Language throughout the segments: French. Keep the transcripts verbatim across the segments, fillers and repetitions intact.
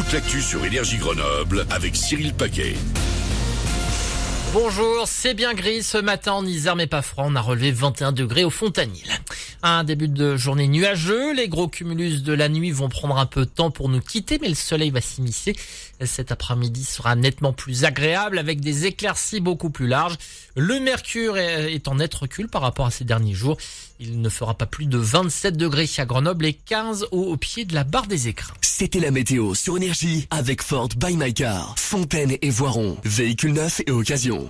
toute l'actu sur Énergie Grenoble avec Cyril Paquet. Bonjour, c'est bien gris ce matin en Isère mais pas froid, on a relevé vingt et un degrés au Fontanil. Un début de journée nuageux, les gros cumulus de la nuit vont prendre un peu de temps pour nous quitter mais le soleil va s'immiscer. Cet après-midi sera nettement plus agréable avec des éclaircies beaucoup plus larges. Le mercure est en net recul par rapport à ces derniers jours. Il ne fera pas plus de vingt-sept degrés à Grenoble et quinze au, au pied de la barre des écrins. C'était la météo sur Énergie avec Ford by My Car, Fontaine et Voiron, véhicules neufs et occasion.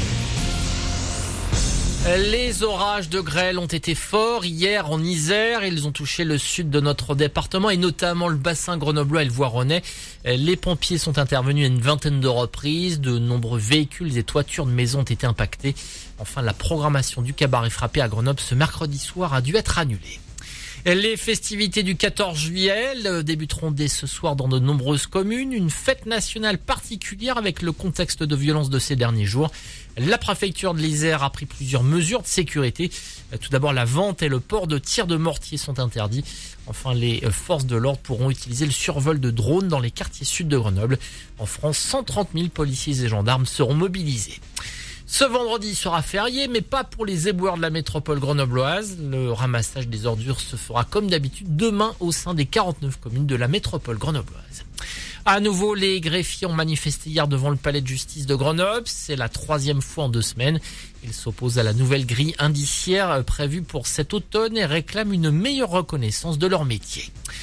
Les orages de grêle ont été forts hier en Isère. Ils ont touché le sud de notre département et notamment le bassin grenoblois et le voironnais. Les pompiers sont intervenus à une vingtaine de reprises. De nombreux véhicules et toitures de maisons ont été impactés. Enfin, la programmation du cabaret frappé à Grenoble ce mercredi soir a dû être annulée. Les festivités du quatorze juillet débuteront dès ce soir dans de nombreuses communes. Une fête nationale particulière avec le contexte de violence de ces derniers jours. La préfecture de l'Isère a pris plusieurs mesures de sécurité. Tout d'abord, la vente et le port de tirs de mortier sont interdits. Enfin, les forces de l'ordre pourront utiliser le survol de drones dans les quartiers sud de Grenoble. En France, cent trente mille policiers et gendarmes seront mobilisés. Ce vendredi sera férié, mais pas pour les éboueurs de la métropole grenobloise. Le ramassage des ordures se fera comme d'habitude demain au sein des quarante-neuf communes de la métropole grenobloise. À nouveau, les greffiers ont manifesté hier devant le palais de justice de Grenoble. C'est la troisième fois en deux semaines. Ils s'opposent à la nouvelle grille indiciaire prévue pour cet automne et réclament une meilleure reconnaissance de leur métier.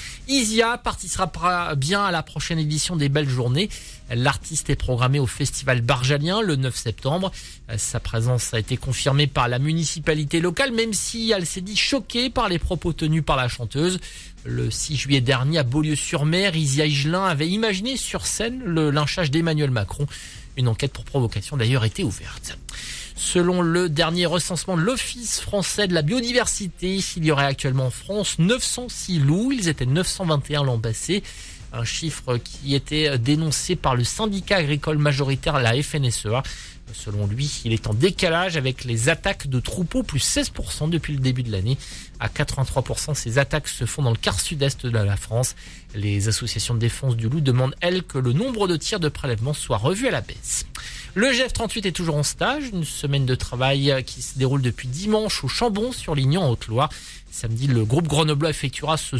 Isia participera bien à la prochaine édition des Belles Journées. L'artiste est programmé au Festival Barjalien le neuf septembre. Sa présence a été confirmée par la municipalité locale, même si elle s'est dit choquée par les propos tenus par la chanteuse. Le six juillet dernier, à Beaulieu-sur-Mer, Isia Higelin avait imaginé sur scène le lynchage d'Emmanuel Macron. Une enquête pour provocation d'ailleurs était ouverte. Selon le dernier recensement de l'Office français de la biodiversité, il y aurait actuellement en France neuf cent six loups. Ils étaient neuf cent vingt et un l'an passé. Un chiffre qui était dénoncé par le syndicat agricole majoritaire, la F N S E A. Selon lui, il est en décalage avec les attaques de troupeaux, plus seize pour cent depuis le début de l'année. À quatre-vingt-trois pour cent, ces attaques se font dans le quart sud-est de la France. Les associations de défense du loup demandent, elles, que le nombre de tirs de prélèvement soit revu à la baisse. Le G F trente-huit est toujours en stage, une semaine de travail qui se déroule depuis dimanche au Chambon sur Lignon en Haute-Loire. Samedi, le groupe grenoblois effectuera ce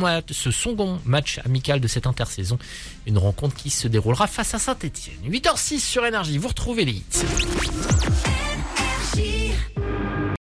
second match amical de cette intersaison. Une rencontre qui se déroulera face à Saint-Etienne. huit heures six sur Énergie, vous retrouvez les hits.